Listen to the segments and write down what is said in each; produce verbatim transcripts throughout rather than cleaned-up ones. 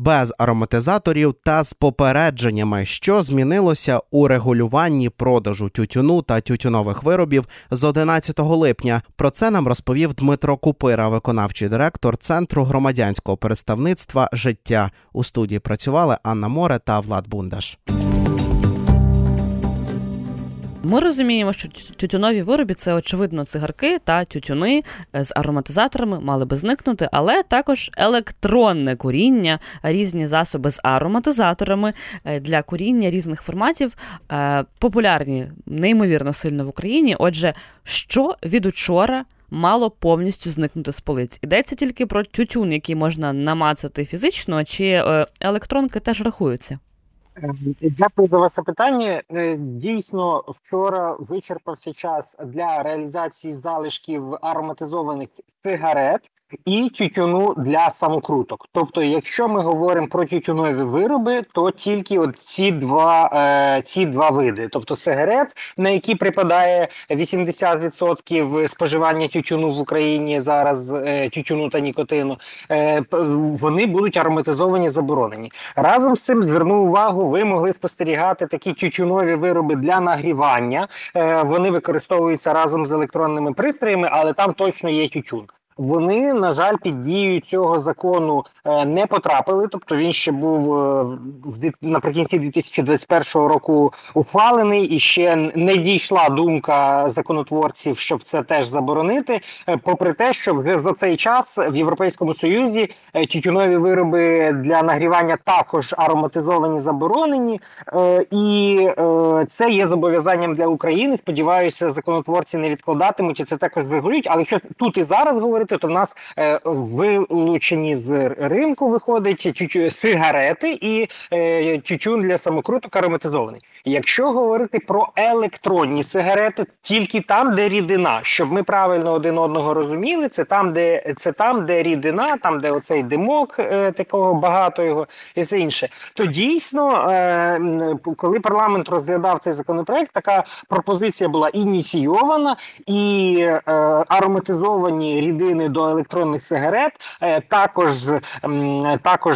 без ароматизаторів та з попередженнями, що змінилося у регулюванні продажу тютюну та тютюнових виробів з одинадцятого липня. Про це нам розповів Дмитро Купира, виконавчий директор Центру громадянського представництва «Життя». У студії працювали Анна Море та Влад Бундаш. Ми розуміємо, що тютюнові вироби – це, очевидно, цигарки та тютюни з ароматизаторами мали би зникнути, але також електронне куріння, різні засоби з ароматизаторами для куріння різних форматів популярні неймовірно сильно в Україні. Отже, що від учора мало повністю зникнути з полиць? Йдеться тільки про тютюн, який можна намацати фізично, чи електронки теж рахуються? Дякую за ваше питання. Дійсно, вчора вичерпався час для реалізації залишків ароматизованих сигарет і тютюну для самокруток. Тобто, якщо ми говоримо про тютюнові вироби, то тільки от ці два, е, ці два види. Тобто сигарет, на які припадає вісімдесят відсотків споживання тютюну в Україні зараз, е, тютюну та нікотину, е, вони будуть ароматизовані, заборонені. Разом з цим, зверну увагу, ви могли спостерігати такі тютюнові вироби для нагрівання. Е, вони використовуються разом з електронними пристроями, але там точно є тютюн. Вони, на жаль, під дією цього закону е, не потрапили, тобто він ще був е, наприкінці дві тисячі двадцять першого року ухвалений, і ще не дійшла думка законотворців, щоб це теж заборонити, е, попри те, що вже за цей час в Європейському Союзі е, тютюнові вироби для нагрівання також ароматизовані, заборонені, е, і е, це є зобов'язанням для України. Сподіваюся, законотворці не відкладатимуть і це також регулюють, але якщо тут і зараз говорити, то в нас е, вилучені з ринку виходить тютю, сигарети і е, тютюн для самокруток ароматизований. Якщо говорити про електронні сигарети, тільки там, де рідина, щоб ми правильно один одного розуміли, це там, де, це там, де рідина, там, де оцей димок, е, такого багато його і все інше. То дійсно, е, коли парламент розглядав цей законопроект, така пропозиція була ініційована, і е, ароматизовані рідини до електронних сигарет е, також, е, також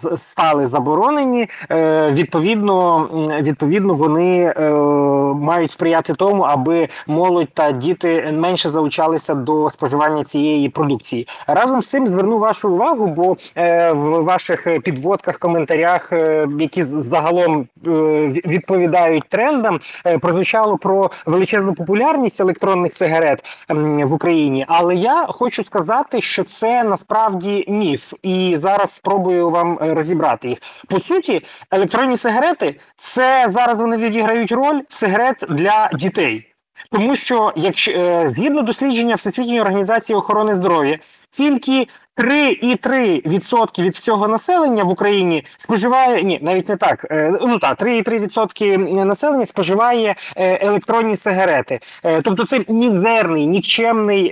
стали заборонені. Е, відповідно, відповідно, вони е, мають сприяти тому, аби молодь та діти менше залучалися до споживання цієї продукції. Разом з цим зверну вашу увагу, бо е, в ваших підводках, коментарях, е, які загалом е, відповідають трендам, е, прозвучало про величезну популярність електронних сигарет е, в Україні. Але я хочу сказати, що це насправді міф, і зараз спробую вам розібрати їх. По суті, електронні сигарети – це зараз вони відіграють роль сигарет для дітей. Тому що, якщо згідно дослідження Всесвітньої організації охорони здоров'я, тільки три цілих три десятих відсотка від всього населення в Україні споживає, ні, навіть не так, ну так, три цілих три десятих відсотка населення споживає електронні сигарети. Тобто це мізерний, нікчемний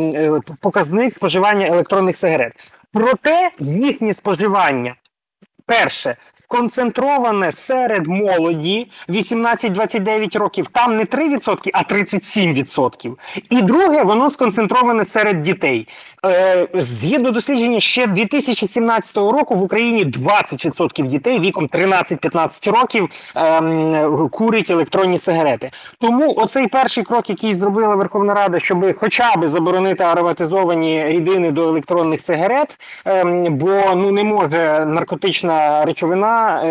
показник споживання електронних сигарет. Проте їхнє споживання, перше, концентроване серед молоді вісімнадцять двадцять дев'ять років, там не три відсотки, а тридцять сім відсотків. І друге, воно сконцентроване серед дітей. Е, згідно дослідження, ще дві тисячі сімнадцятого року в Україні двадцять відсотків дітей віком тринадцять п'ятнадцять років е, курять електронні сигарети. Тому оцей перший крок, який зробила Верховна Рада, щоб хоча б заборонити ароматизовані рідини до електронних сигарет, е, бо ну не може наркотична речовина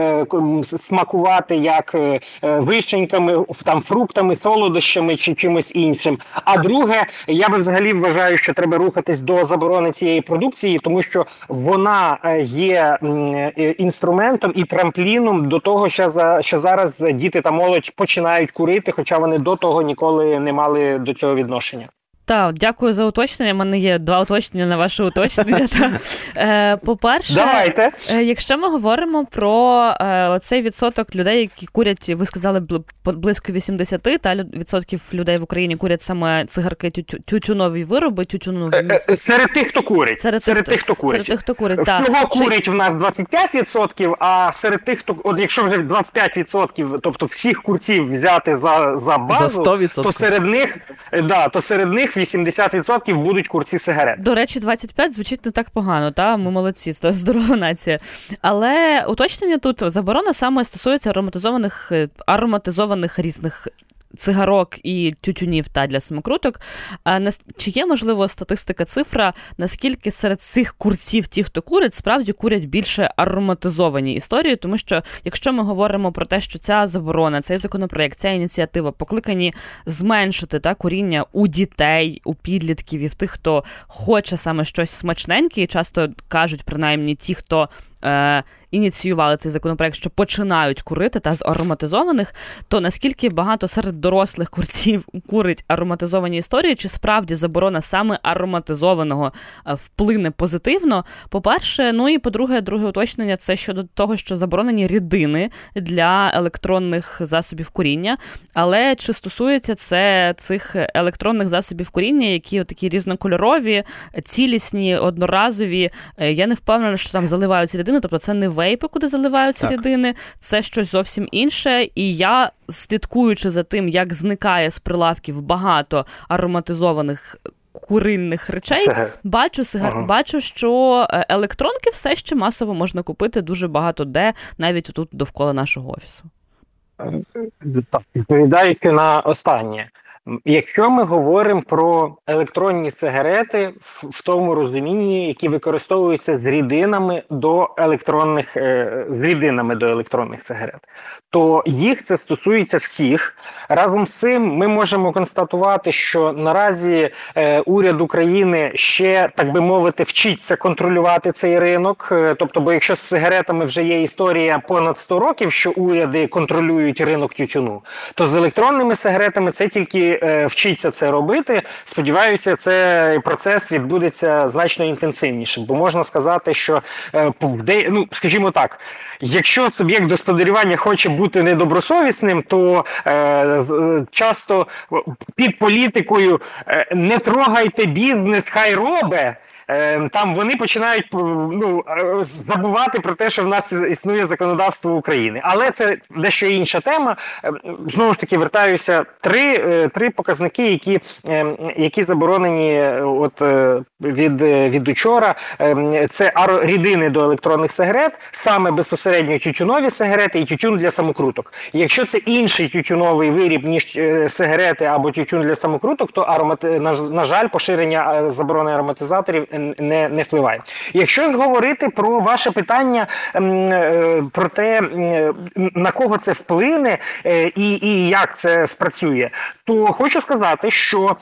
смакувати як вишеньками, там, фруктами, солодощами чи чимось іншим. А друге, я би взагалі вважаю, що треба рухатись до заборони цієї продукції, тому що вона є інструментом і трампліном до того, що, за, що зараз діти та молодь починають курити, хоча вони до того ніколи не мали до цього відношення. Так, дякую за уточнення. У мене є два уточнення на ваше уточнення. По-перше, давайте. Якщо ми говоримо про оцей відсоток людей, які курять, ви сказали, близько вісімдесят та відсотків людей в Україні курять саме цигарки, тютюнові вироби, тютюнові. Серед тих, хто курить. Серед, серед тих, хто курить. Серед тих, хто курить, так. Всього курить в нас двадцять п'ять відсотків, а серед тих, хто, от якщо вже двадцять п'ять відсотків, тобто всіх курців взяти за, за базу, за сто відсотків. то серед них, да, то серед них сорок-вісімдесят відсотків будуть курці сигарет. До речі, двадцять п'ять звучить не так погано, та? Ми молодці, це здорова нація. Але уточнення тут, заборона саме стосується ароматизованих, ароматизованих різних цигарок і тютюнів та для самокруток. А чи є, можливо, статистика, цифра, наскільки серед цих курців, ті, хто курить, справді курять більше ароматизовані історії? Тому що, якщо ми говоримо про те, що ця заборона, цей законопроект, ця ініціатива покликані зменшити та, куріння у дітей, у підлітків і в тих, хто хоче саме щось смачненьке, і часто кажуть, принаймні, ті, хто е, ініціювали цей законопроект, що починають курити та з ароматизованих, то наскільки багато серед дорослих курців курить ароматизовані історії, чи справді заборона саме ароматизованого вплине позитивно? По-перше, ну і по-друге, друге уточнення, це щодо того, що заборонені рідини для електронних засобів куріння, але чи стосується це цих електронних засобів куріння, які такі різнокольорові, цілісні, одноразові? Я не впевнена, що там заливаються рідини, тобто це не вейпи, куди заливаються так. рідини, це щось зовсім інше. І я, слідкуючи за тим, як зникає з прилавків багато ароматизованих курильних речей, Сигар. бачу, сигар... ага. бачу, що електронки все ще масово можна купити дуже багато де, навіть тут довкола нашого офісу. Так, відповідаючи на останнє. Якщо ми говоримо про електронні сигарети в, в тому розумінні, які використовуються з рідинами до електронних з рідинами до електронних сигарет, то їх це стосується всіх. Разом з цим ми можемо констатувати, що наразі е, уряд України ще, так би мовити, вчиться контролювати цей ринок. Тобто, бо якщо з сигаретами вже є історія понад сто років, що уряди контролюють ринок тютюну, то з електронними сигаретами це тільки вчиться це робити. Сподіваюся, цей процес відбудеться значно інтенсивнішим, бо можна сказати, що, ну, скажімо так, якщо суб'єкт господарювання хоче бути недобросовісним, то е, часто під політикою «не трогайте бізнес, хай робе», там вони починають ну, забувати про те, що в нас існує законодавство України. Але це дещо інша тема. Знову ж таки, вертаюся, три, три показники, які, які заборонені от, від, від учора. Це рідини до електронних сигарет, саме безпосередньо тютюнові сигарети і тютюн для самокруток. Якщо це інший тютюновий виріб, ніж сигарети або тютюн для самокруток, то аромат, на, на жаль, поширення заборони ароматизаторів Не, не впливає. Якщо ж говорити про ваше питання про те, на кого це вплине і, і як це спрацює, то хочу сказати, що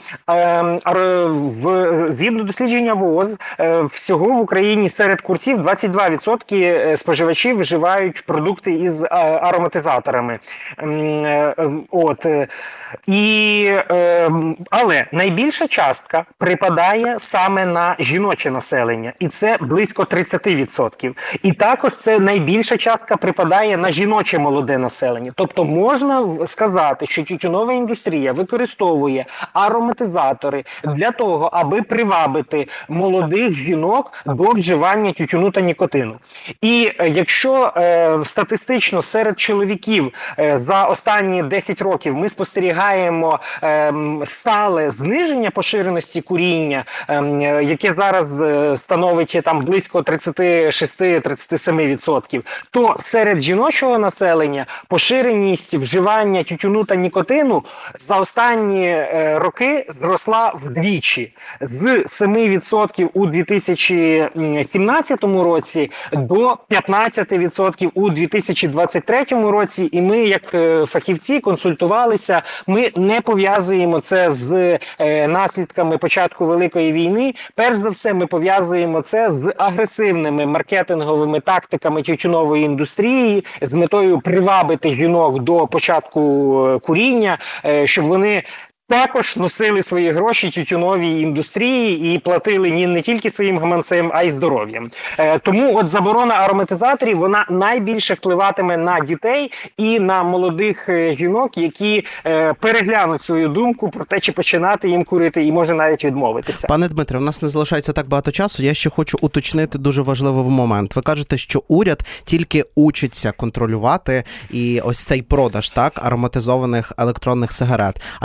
в, згідно дослідження ВООЗ, всього в Україні серед курців двадцять два відсотки споживачів вживають продукти із ароматизаторами. От. І, але найбільша частка припадає саме на жіноче населення, і це близько тридцять відсотків. І також це найбільша частка припадає на жіноче молоде населення. Тобто можна сказати, що тютюнова індустрія використовує ароматизатори для того, аби привабити молодих жінок до вживання тютюну та нікотину. І якщо е, статистично серед чоловіків е, за останні десять років ми спостерігаємо е, стале зниження поширеності куріння, е, яке зараз становить там близько тридцять шість - тридцять сім відсотків, то серед жіночого населення поширеність вживання тютюну та нікотину за останні е, роки зросла вдвічі. З семи відсотків у дві тисячі сімнадцятому році до п'ятнадцяти відсотків у дві тисячі двадцять третьому році. І ми, як е, фахівці, консультувалися, ми не пов'язуємо це з е, наслідками початку Великої війни. Перш за все, ми пов'язуємо це з агресивними маркетинговими тактиками тютюнової індустрії з метою привабити жінок до початку куріння, щоб вони також носили свої гроші тютюновій індустрії і платили не, не тільки своїм гаманцем, а й здоров'ям. Е, тому от заборона ароматизаторів, вона найбільше впливатиме на дітей і на молодих жінок, які е, переглянуть свою думку про те, чи починати їм курити, і може навіть відмовитися. Пане Дмитре, у нас не залишається так багато часу, я ще хочу уточнити дуже важливий момент. Ви кажете, що уряд тільки учиться контролювати і ось цей продаж, так, ароматизованих електронних сигарет. А які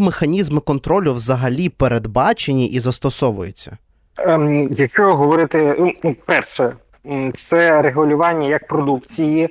механізми контролю взагалі передбачені і застосовуються? Ем, якщо говорити, ну, перше, це регулювання як продукції.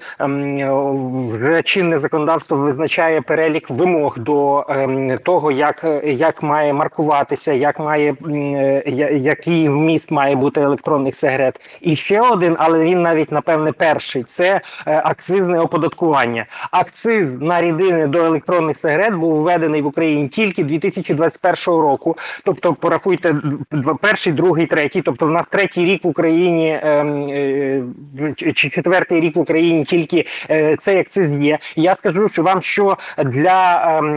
Вже чинне законодавство визначає перелік вимог до того, як, як має маркуватися, як має, який вміст має бути електронних сигарет. І ще один, але він навіть, напевне, перший, це акцизне оподаткування. Акциз на рідини до електронних сигарет був введений в Україні тільки дві тисячі двадцять першого року. Тобто, порахуйте, перший, другий, третій, тобто в нас третій рік в Україні чи четвертий рік в Україні тільки е, цей акциз є. Я скажу, що вам, що для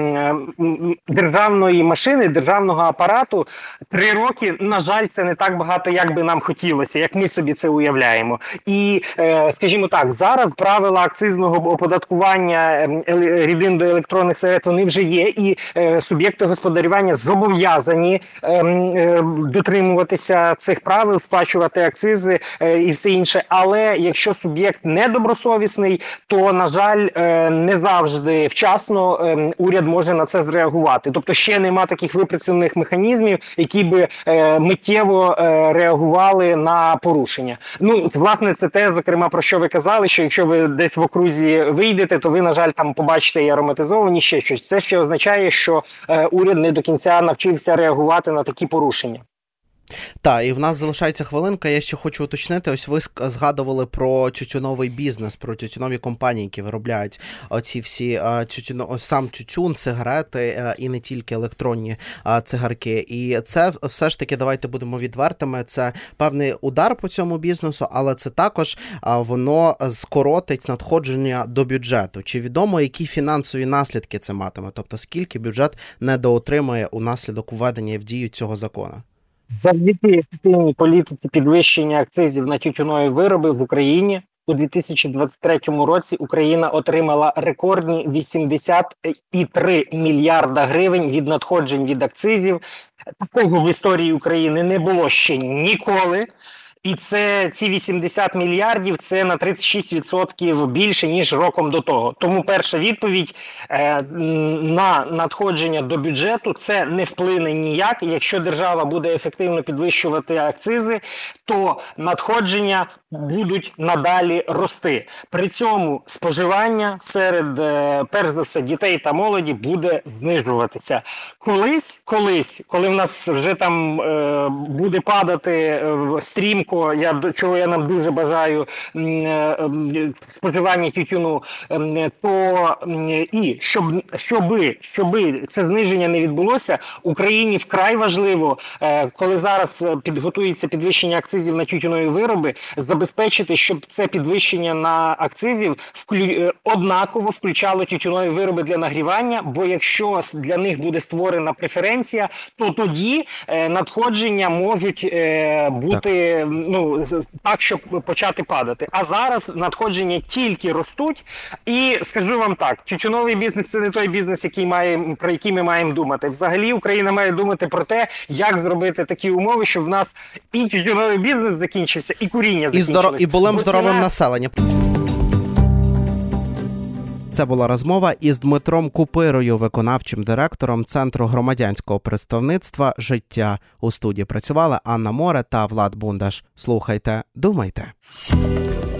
е, державної машини, державного апарату три роки, на жаль, це не так багато, як би нам хотілося, як ми собі це уявляємо. І, е, скажімо так, зараз правила акцизного оподаткування е, рідин до електронних сигарет, вони вже є, і е, суб'єкти господарювання зобов'язані е, е, дотримуватися цих правил, сплачувати акцизи е, і все інше. Але якщо суб'єкт недобросовісний, то, на жаль, не завжди вчасно уряд може на це зреагувати. Тобто ще нема таких випрацьованих механізмів, які би миттєво реагували на порушення. Ну, власне, це те, зокрема, про що ви казали, що якщо ви десь в окрузі вийдете, то ви, на жаль, там побачите і ароматизовані, ще щось. Це ще означає, що уряд не до кінця навчився реагувати на такі порушення. Так, і в нас залишається хвилинка, я ще хочу уточнити, ось ви згадували про тютюновий бізнес, про тютюнові компанії, які виробляють оці всі тютюно, сам тютюн, сигарети і не тільки електронні цигарки. І це все ж таки, давайте будемо відвертими, це певний удар по цьому бізнесу, але це також воно скоротить надходження до бюджету. Чи відомо, які фінансові наслідки це матиме? Тобто, скільки бюджет недоотримає унаслідок введення в дію цього закону? Завдяки ефективній політиці підвищення акцизів на тютюнові вироби в Україні у дві тисячі двадцять третьому році Україна отримала рекордні вісімдесят три мільярда гривень від надходжень від акцизів. Такого в історії України не було ще ніколи. І це ці вісімдесят мільярдів, це на тридцять шість відсотків більше, ніж роком до того. Тому перша відповідь е, на надходження до бюджету, це не вплине ніяк. Якщо держава буде ефективно підвищувати акцизи, то надходження будуть надалі рости. При цьому споживання серед, е, перш за все, дітей та молоді буде знижуватися. Колись, колись, коли в нас вже там е, буде падати е, стрімко, Я, до чого я нам дуже бажаю, споживання тютюну, то і щоб, щоби, щоби це зниження не відбулося, Україні вкрай важливо, коли зараз підготується підвищення акцизів на тютюнові вироби, забезпечити, щоб це підвищення на акцизів вклю... однаково включало тютюнові вироби для нагрівання, бо якщо для них буде створена преференція, то тоді надходження можуть бути... Так. Ну, так, щоб почати падати. А зараз надходження тільки ростуть. І скажу вам так, тютюновий бізнес – це не той бізнес, який має, про який ми маємо думати. Взагалі Україна має думати про те, як зробити такі умови, щоб в нас і тютюновий бізнес закінчився, і куріння закінчилось. І, здоров... і булим здоровим населенням. Це була розмова із Дмитром Купирою, виконавчим директором Центру громадянського представництва «Життя». У студії працювали Анна Море та Влад Бундаш. Слухайте, думайте.